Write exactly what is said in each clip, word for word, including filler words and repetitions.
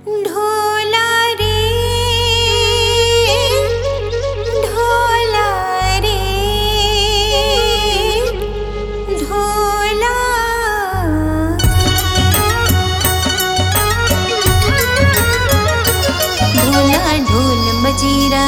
ढोला रे ढोला रे ढोला। ढोला ढोल मजीरा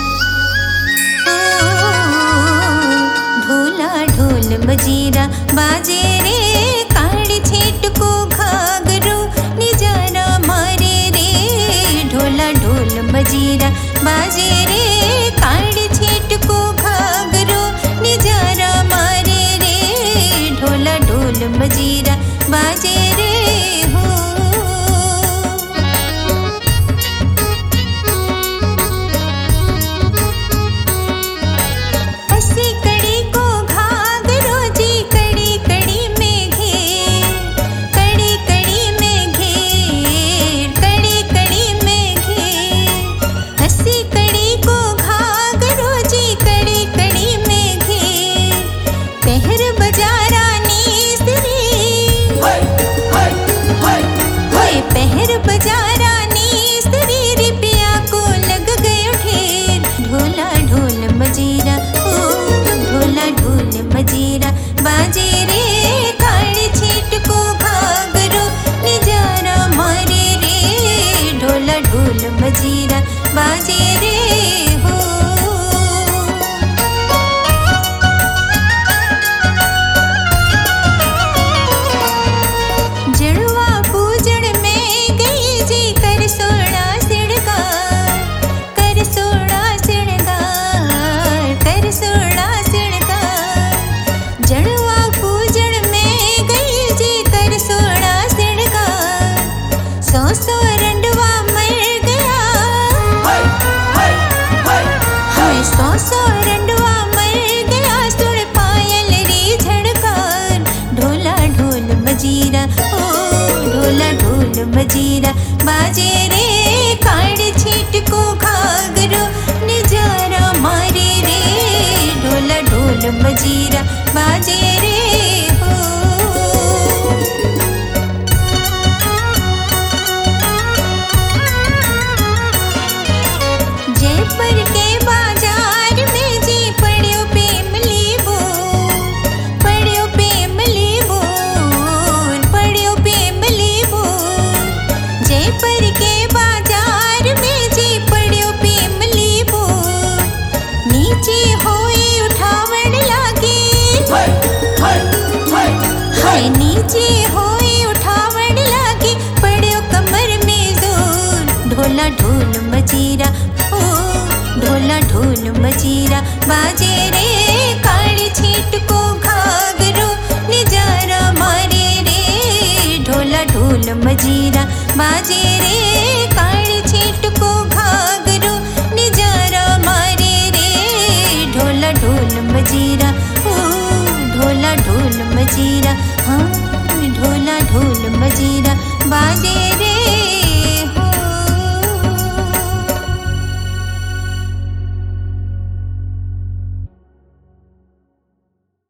ढोला ढोल मजीरा बाजे रे काड़ी छेट को घाघरो निजारा मारे रे। ढोला ढोल मजीरा बाजे रे काड़ी छेट को घाघरो निजारा मारे रे। ढोला ढोल मजीरा बाजे रे हो। अस्सी कड़ी को घाघरो जी कड़ी कड़ी में घेर कड़ी कड़ी में घेर कड़ी कड़ी में घेर। अस्सी कड़ी को घाघरो जी कड़ी कड़ी में घेर। पहर बजारा नीस रे पहर बजारा नीस रे रिपिया को लग गयो ढेर। ढोला ढोल मजीरा ढोला ढोल मजीरा बाजे रे काड़ी छीट को घाघरो निजारा मारे रे। ढोला ढोल मजीरा बाजे रे हो। जड़वा पूजन में गई जी कर सोना सिड़गार कर सोना सिड़गार कर सोना सिड़गार। जड़वा पूजन में गई जी कर सोना सिड़गार। सौ सौ रंडवा मर गया हाय सौ सौ रंडवा मर गया। सुन पायल री झड़कार। ढोला ढोल मजीरा ओ ढोला ढोल मजीरा बाजे रे काड़ी छीट को घाघरो निजारा मारे रे। ढोला ढोल मजीरा बाजे रे हो। जयपुर के बाजार में जी पड़ियो पेमली बोर पड़ियो पेमली बोर पड़ियो पेमली बोर। जयपुर के बाजार में जी पड़ियो पेमली बोर। नीचे होई उठावण लागे हाय नीचे होई उठावण लागे पड़ियो कमर में जोर। ढोला ढोल मजीरा ओ ढोला ढोल मजीरा बाजे रे काड़ी छीट को घाघरो निजारा मारे रे। ढोला ढोल मजीरा बाजे रे काड़ी छीट को घाघरो निजारा मारे रे। ढोला ढोल मजीरा ओ ढोला ढोल मजीरा हाँ ढोला ढोल मजीरा बाजे